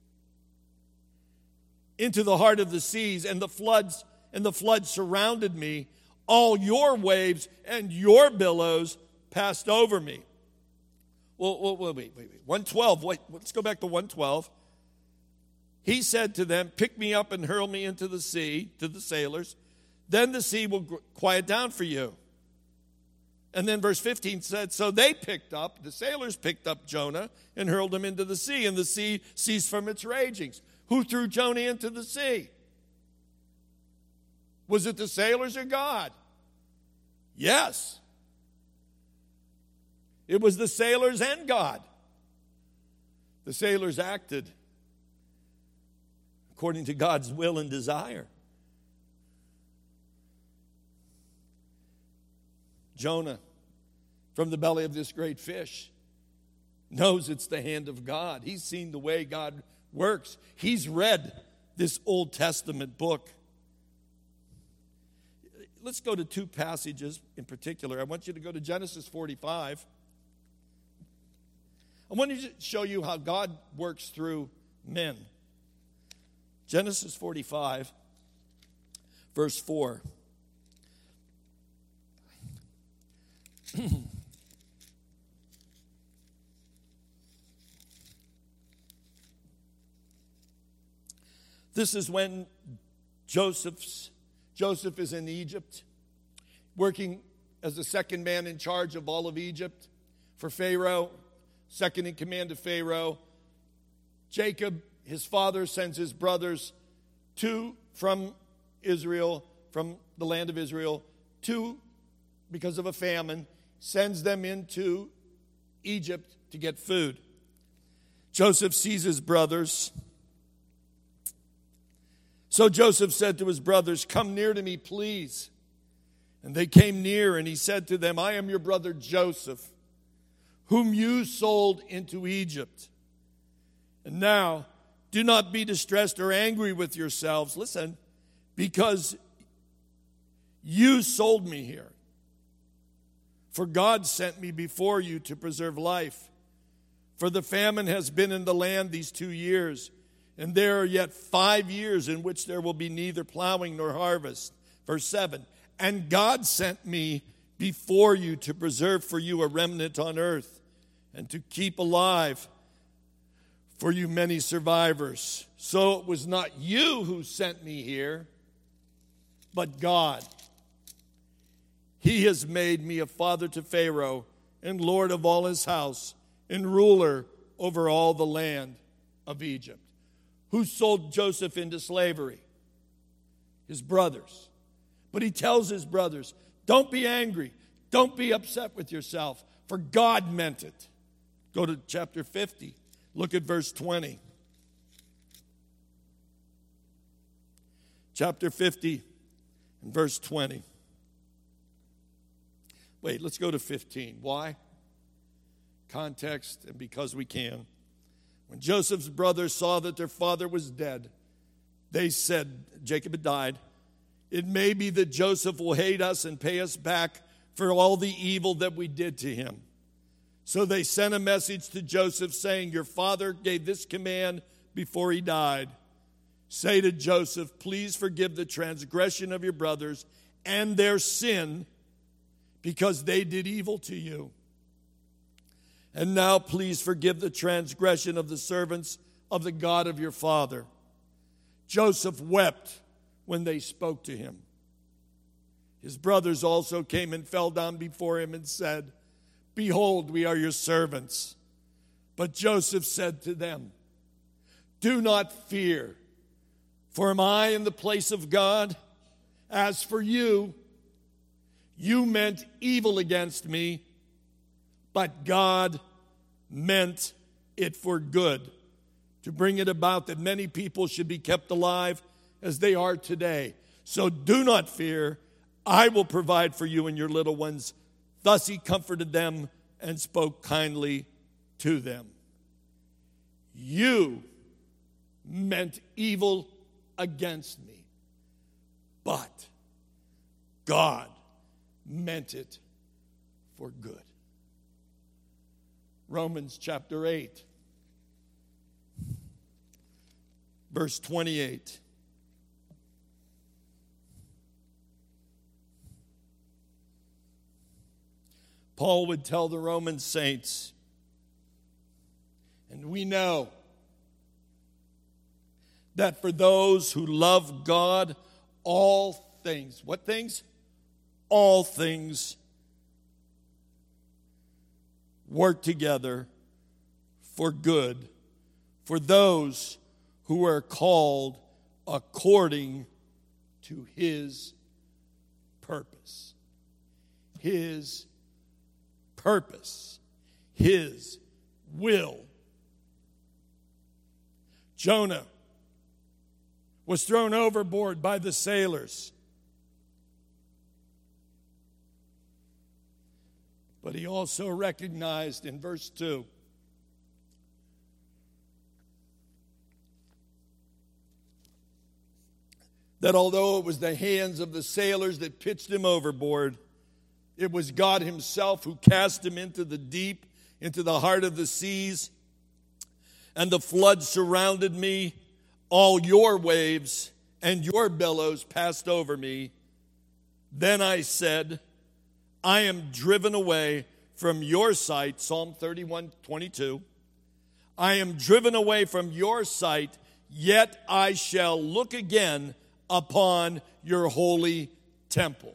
into the heart of the seas, and the floods and the flood surrounded me. All your waves and your billows passed over me. Well, well wait, wait, wait. one twelve, wait, let's go back to one twelve. He said to them, pick me up and hurl me into the sea, to the sailors. Then the sea will quiet down for you. And then verse fifteen said, so they picked up, the sailors picked up Jonah and hurled him into the sea, and the sea ceased from its ragings. Who threw Jonah into the sea? Was it the sailors or God? Yes. It was the sailors and God. The sailors acted according to God's will and desire. Jonah, from the belly of this great fish, knows it's the hand of God. He's seen the way God works. He's read this Old Testament book. Let's go to two passages in particular. I want you to go to Genesis forty-five. I want to show you how God works through men. Genesis forty-five, verse four. This is when Joseph's, Joseph is in Egypt, working as the second man in charge of all of Egypt for Pharaoh, second in command to Pharaoh. Jacob, his father, sends his brothers two from Israel, from the land of Israel, two, because of a famine, sends them into Egypt to get food. Joseph sees his brothers. So Joseph said to his brothers, "Come near to me, please." And they came near, and he said to them, "I am your brother Joseph, whom you sold into Egypt. And now, do not be distressed or angry with yourselves," listen, "because you sold me here. For God sent me before you to preserve life. For the famine has been in the land these two years, and there are yet five years in which there will be neither plowing nor harvest." Verse seven, "And God sent me before you to preserve for you a remnant on earth, and to keep alive for you many survivors. So it was not you who sent me here, but God. He has made me a father to Pharaoh, and lord of all his house, and ruler over all the land of Egypt." Who sold Joseph into slavery? His brothers. But he tells his brothers, don't be angry. Don't be upset with yourself, for God meant it. Go to chapter fifty. Look at verse twenty. Chapter fifty and verse twenty. Wait, let's go to fifteen. Why? Context, and because we can. When Joseph's brothers saw that their father was dead, they said, Jacob had died, "It may be that Joseph will hate us and pay us back for all the evil that we did to him." So they sent a message to Joseph saying, "Your father gave this command before he died. Say to Joseph, please forgive the transgression of your brothers and their sin, because they did evil to you. And now please forgive the transgression of the servants of the God of your father." Joseph wept when they spoke to him. His brothers also came and fell down before him and said, "Behold, we are your servants." But Joseph said to them, "Do not fear, for am I in the place of God? As for you, you meant evil against me, but God meant it for good, to bring it about that many people should be kept alive as they are today. So do not fear, I will provide for you and your little ones." Thus he comforted them and spoke kindly to them. "You meant evil against me, but God meant it for good." Romans chapter eight, verse twenty-eight. Paul would tell the Roman saints, and we know that for those who love God, all things, what things? All things work together for good, for those who are called according to his purpose. His purpose. His will. Jonah was thrown overboard by the sailors. But he also recognized in verse two that although it was the hands of the sailors that pitched him overboard, it was God himself who cast him into the deep, into the heart of the seas. And the flood surrounded me. all your waves and your billows passed over me. Then I said, I am driven away from your sight. Psalm thirty-one twenty-two. I am driven away from your sight, yet I shall look again upon your holy temple.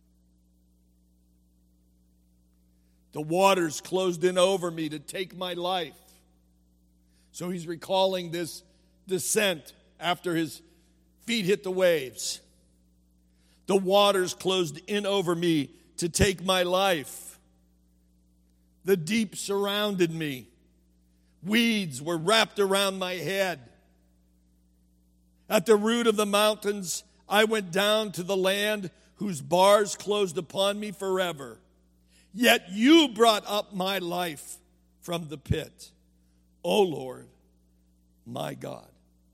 The waters closed in over me to take my life. So he's recalling this descent after his feet hit the waves. The waters closed in over me to take my life. The deep surrounded me. Weeds were wrapped around my head. At the root of the mountains, I went down to the land whose bars closed upon me forever. Yet you brought up my life from the pit, O Lord, my God.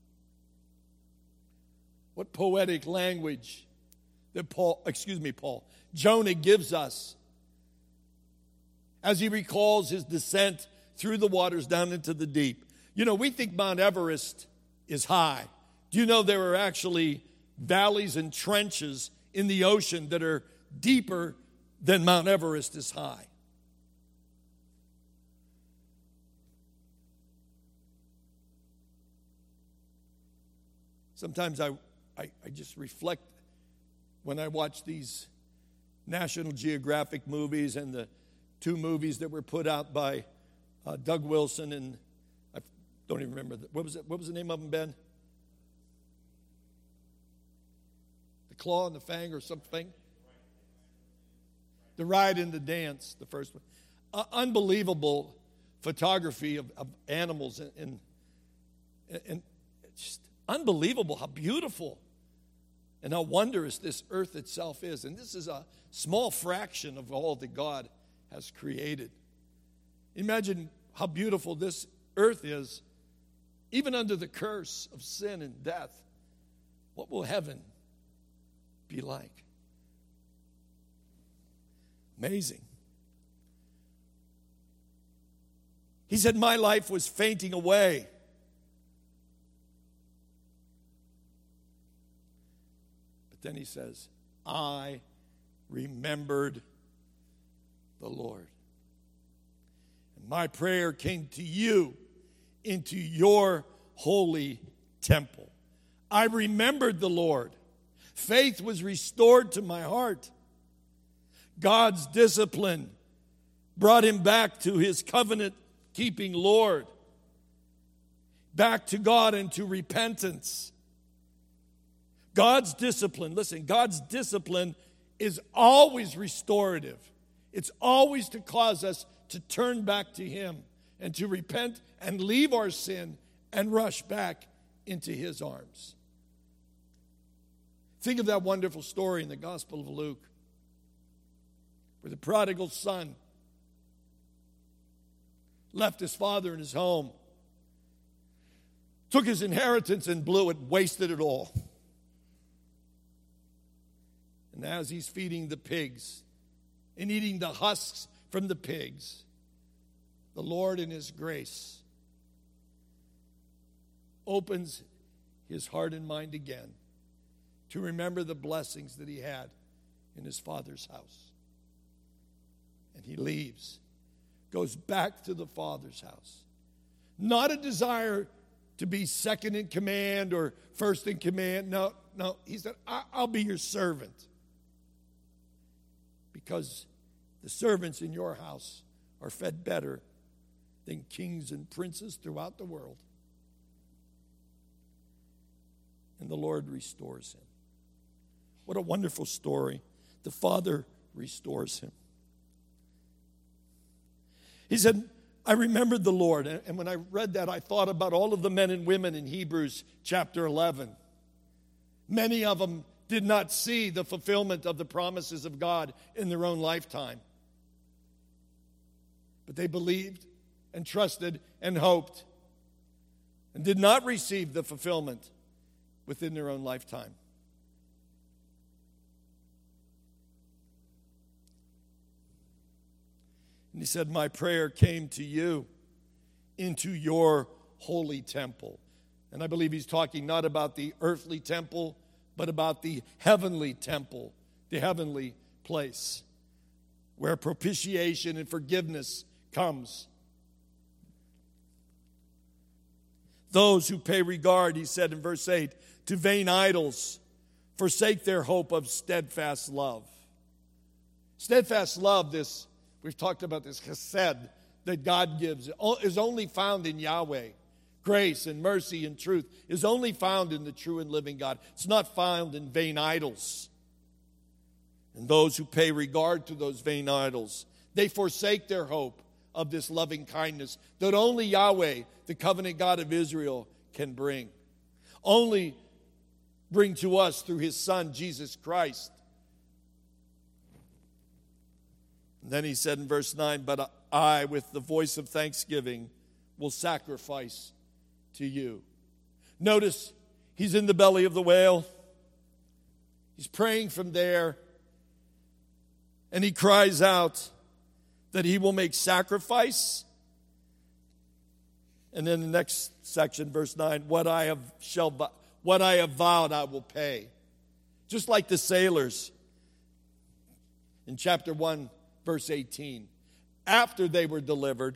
What poetic language that Paul, excuse me, Paul, Jonah gives us as he recalls his descent through the waters down into the deep. You know, we think Mount Everest is high. Do you know there are actually valleys and trenches in the ocean that are deeper than Mount Everest is high? Sometimes I, I, I just reflect when I watch these National Geographic movies and the two movies that were put out by uh, Doug Wilson and I don't even remember the, what was it? What was the name of them, Ben? The Claw and the Fang or something. The Ride and the Dance, the first one. Uh, unbelievable photography of, of animals and, and, and just unbelievable how beautiful and how wondrous this earth itself is. And this is a small fraction of all that God has created. Imagine how beautiful this earth is, even under the curse of sin and death. What will heaven be like? Amazing. He said, my life was fainting away. But then he says, I remembered the Lord. And my prayer came to you into your holy temple. I remembered the Lord. Faith was restored to my heart. God's discipline brought him back to his covenant-keeping Lord, back to God and to repentance. God's discipline, listen, God's discipline is always restorative. It's always to cause us to turn back to him and to repent and leave our sin and rush back into his arms. Think of that wonderful story in the Gospel of Luke, where the prodigal son left his father and his home, took his inheritance and blew it, wasted it all. And as he's feeding the pigs and eating the husks from the pigs, the Lord in his grace opens his heart and mind again to remember the blessings that he had in his father's house. And he leaves, goes back to the Father's house. Not a desire to be second in command or first in command. No, no. He said, I'll be your servant. Because the servants in your house are fed better than kings and princes throughout the world. And the Lord restores him. What a wonderful story. The Father restores him. He said, I remembered the Lord. And when I read that, I thought about all of the men and women in Hebrews chapter eleven. Many of them did not see the fulfillment of the promises of God in their own lifetime. But they believed and trusted and hoped and did not receive the fulfillment within their own lifetime. And he said, my prayer came to you into your holy temple. And I believe he's talking not about the earthly temple, but about the heavenly temple, the heavenly place, where propitiation and forgiveness comes. Those who pay regard, he said in verse eight, to vain idols, forsake their hope of steadfast love. Steadfast love, this, we've talked about this chesed that God gives, is only found in Yahweh. Grace and mercy and truth is only found in the true and living God. It's not found in vain idols. And those who pay regard to those vain idols, they forsake their hope of this loving kindness that only Yahweh, the covenant God of Israel, can bring. Only bring to us through his Son, Jesus Christ. And then he said in verse nine, but I, with the voice of thanksgiving, will sacrifice to you. Notice, he's in the belly of the whale. He's praying from there. And he cries out that he will make sacrifice. And then the next section, verse nine, what I have shall what I have vowed I will pay. Just like the sailors in chapter one, verse eighteen. After they were delivered,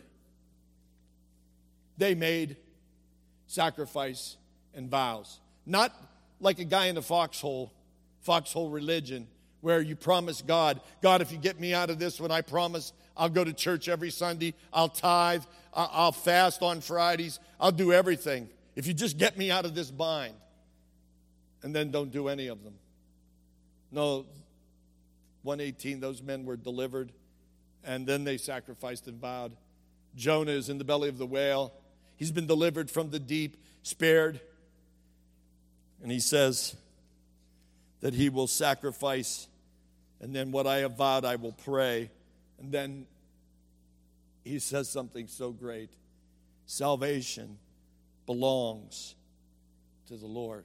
they made sacrifice and vows. Not like a guy in a foxhole, foxhole religion, where you promise God, God, if you get me out of this one, I promise I'll go to church every Sunday, I'll tithe, I'll fast on Fridays, I'll do everything. If you just get me out of this bind. And then don't do any of them. No, one eighteen, those men were delivered, and then they sacrificed and vowed. Jonah is in the belly of the whale. He's been delivered from the deep, spared. And he says that he will sacrifice, and then what I have vowed I will pray. And then he says something so great. Salvation belongs to the Lord.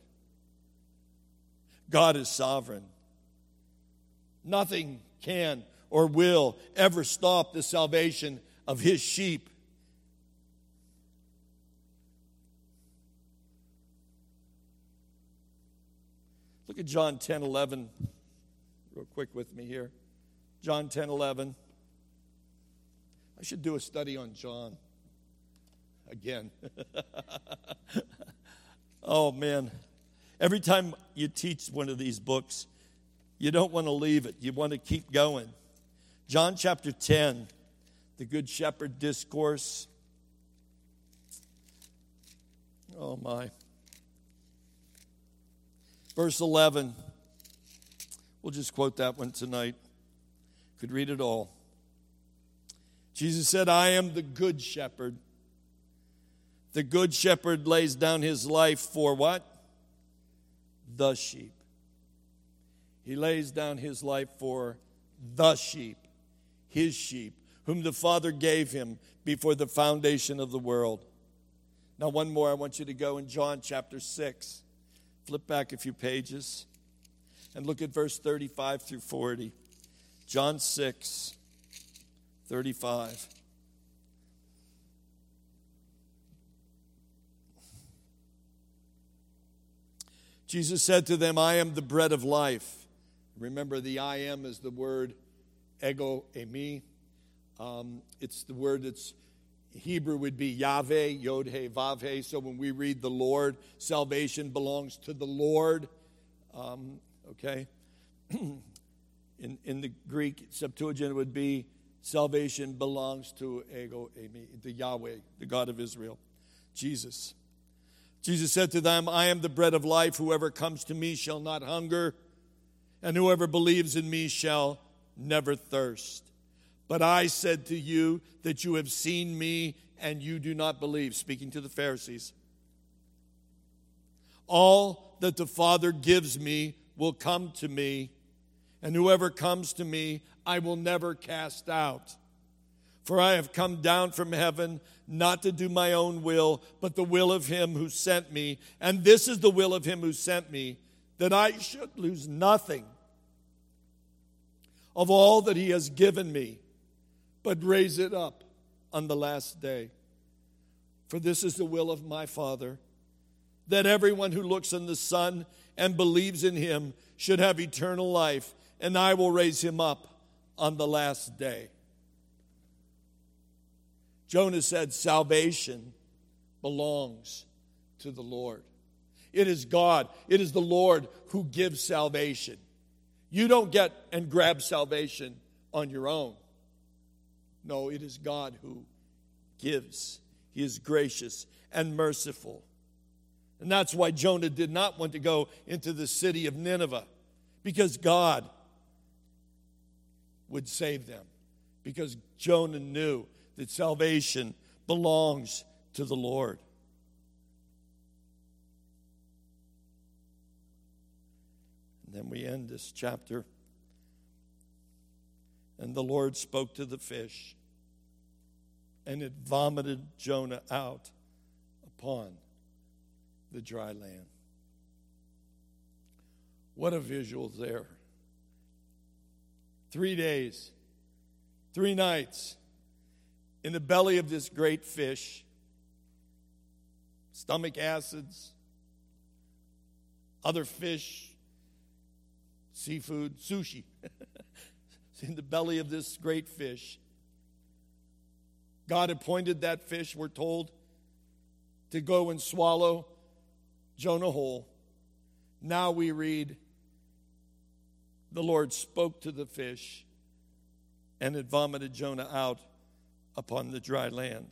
God is sovereign. Nothing can or will ever stop the salvation of his sheep. Look at John ten eleven, real quick with me here. John ten eleven. I should do a study on John again. Oh, man. Every time you teach one of these books, you don't want to leave it. You want to keep going. John chapter ten, the Good Shepherd Discourse. Oh, my. Verse eleven. We'll just quote that one tonight. Could read it all. Jesus said, I am the good shepherd. The good shepherd lays down his life for what? The sheep. He lays down his life for the sheep, his sheep, whom the Father gave him before the foundation of the world. Now, one more. I want you to go in John chapter six. Flip back a few pages and look at verse thirty-five through forty. John six, thirty-five. Jesus said to them, I am the bread of life. Remember, the I am is the word ego eimi. Um, it's the word that's Hebrew would be Yahweh, Yod He Vav He. So when we read the Lord, salvation belongs to the Lord. Um, okay. in in the Greek Septuagint, it would be salvation belongs to ego eimi, the Yahweh, the God of Israel, Jesus. Jesus said to them, I am the bread of life. Whoever comes to me shall not hunger, and whoever believes in me shall never thirst. But I said to you that you have seen me and you do not believe. Speaking to the Pharisees. All that the Father gives me will come to me, and whoever comes to me I will never cast out. For I have come down from heaven not to do my own will, but the will of him who sent me. And this is the will of him who sent me, that I should lose nothing of all that he has given me, but raise it up on the last day. For this is the will of my Father, that everyone who looks on the Son and believes in him should have eternal life, and I will raise him up on the last day. Jonah said, salvation belongs to the Lord. It is God, it is the Lord who gives salvation. You don't get and grab salvation on your own. No, it is God who gives. He is gracious and merciful. And that's why Jonah did not want to go into the city of Nineveh, because God would save them. Because Jonah knew that salvation belongs to the Lord. And then we end this chapter. And the Lord spoke to the fish, and it vomited Jonah out upon the dry land. What a visual there. Three days, three nights in the belly of this great fish, stomach acids, other fish, seafood, sushi, in the belly of this great fish. God appointed that fish, we're told, to go and swallow Jonah whole. Now we read, the Lord spoke to the fish, and it vomited Jonah out upon the dry land.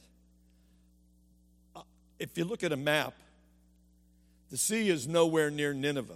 If you look at a map, the sea is nowhere near Nineveh.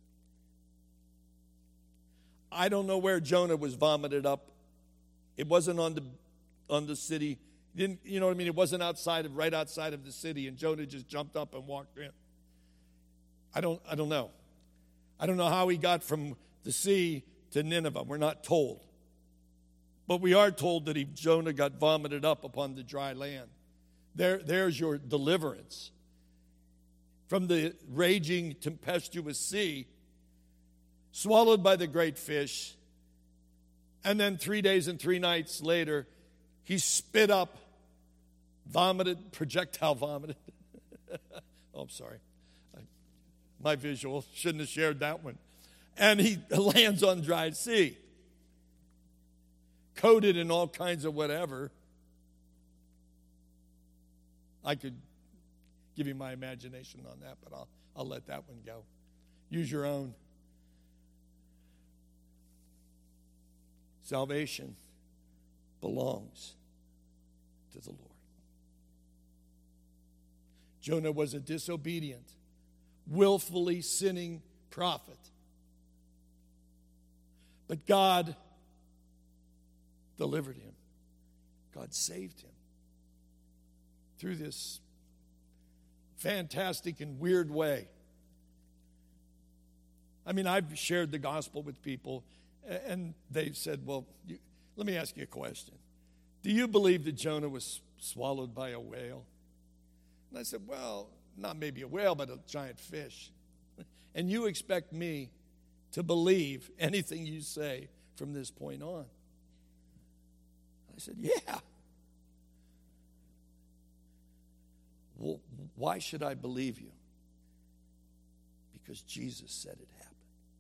I don't know where Jonah was vomited up. It wasn't on the on the city. Didn't you know what I mean? It wasn't outside of right outside of the city, and Jonah just jumped up and walked in. I don't I don't know. I don't know how he got from the sea to Nineveh. We're not told. But we are told that he, Jonah got vomited up upon the dry land. There, there's your deliverance from the raging, tempestuous sea, swallowed by the great fish, and then three days and three nights later, he spit up, vomited, projectile vomited. Oh, I'm sorry. I, my visual, shouldn't have shared that one. And he lands on dry sea, coated in all kinds of whatever. I could give you my imagination on that, but I'll, I'll let that one go. Use your own. Salvation belongs to the Lord. Jonah was a disobedient, willfully sinning prophet. But God delivered him. God saved him through this fantastic and weird way. I mean, I've shared the gospel with people, and they've said, well, you, let me ask you a question. Do you believe that Jonah was swallowed by a whale? And I said, well, not maybe a whale, but a giant fish. And you expect me to believe anything you say from this point on? I said, yeah. Well, why should I believe you? Because Jesus said it happened.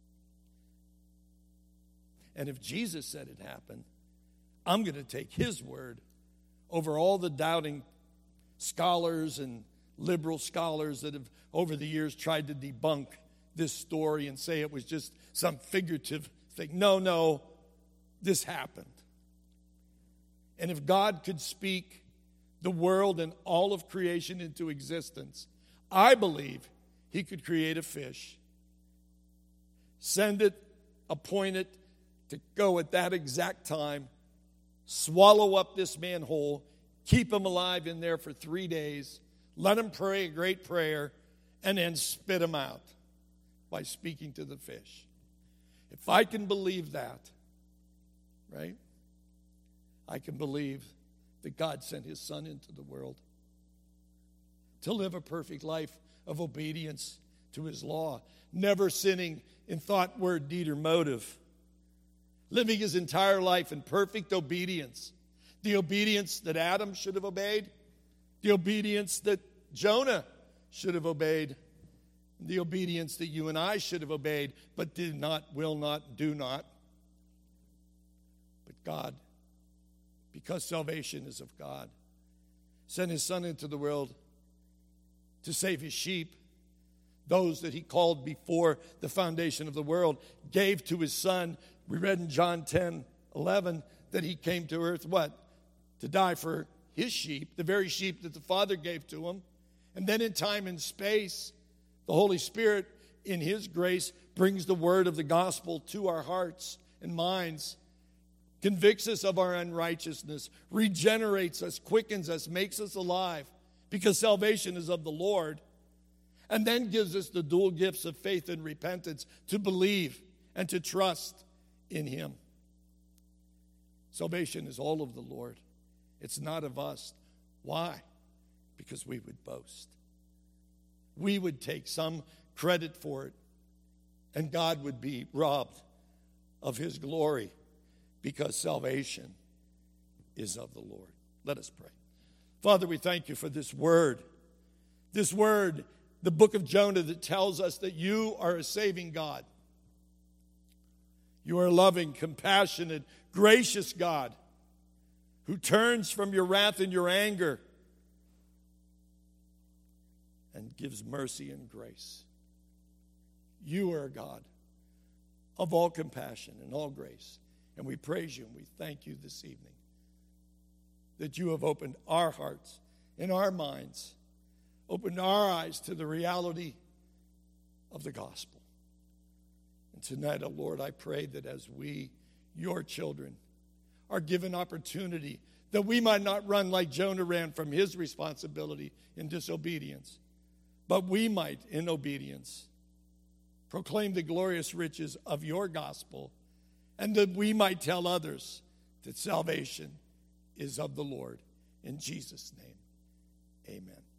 And if Jesus said it happened, I'm going to take his word over all the doubting scholars and liberal scholars that have over the years tried to debunk this story and say it was just some figurative thing. No, no, this happened. And if God could speak the world and all of creation into existence, I believe he could create a fish, send it, appoint it to go at that exact time, swallow up this man whole, keep him alive in there for three days, let him pray a great prayer, and then spit him out by speaking to the fish. If I can believe that, right, I can believe that God sent his son into the world to live a perfect life of obedience to his law, never sinning in thought, word, deed, or motive, living his entire life in perfect obedience, the obedience that Adam should have obeyed, the obedience that Jonah should have obeyed, the obedience that you and I should have obeyed, but did not, will not, do not. But God, because salvation is of God, sent his Son into the world to save his sheep, those that he called before the foundation of the world, gave to his Son. We read in John ten eleven that he came to earth, what? To die for his sheep, the very sheep that the Father gave to him. And then in time and space, the Holy Spirit, in his grace, brings the word of the gospel to our hearts and minds, convicts us of our unrighteousness, regenerates us, quickens us, makes us alive, because salvation is of the Lord, and then gives us the dual gifts of faith and repentance to believe and to trust in him. Salvation is all of the Lord. It's not of us. Why? Because we would boast. We would take some credit for it, and God would be robbed of his glory, because salvation is of the Lord. Let us pray. Father, we thank you for this word. This word, the book of Jonah, that tells us that you are a saving God. You are a loving, compassionate, gracious God who turns from your wrath and your anger and gives mercy and grace. You are a God of all compassion and all grace. And we praise you and we thank you this evening that you have opened our hearts and our minds, opened our eyes to the reality of the gospel. And tonight, oh Lord, I pray that as we, your children, are given opportunity, that we might not run like Jonah ran from his responsibility in disobedience, but we might, in obedience, proclaim the glorious riches of your gospel, and that we might tell others that salvation is of the Lord. In Jesus' name, amen.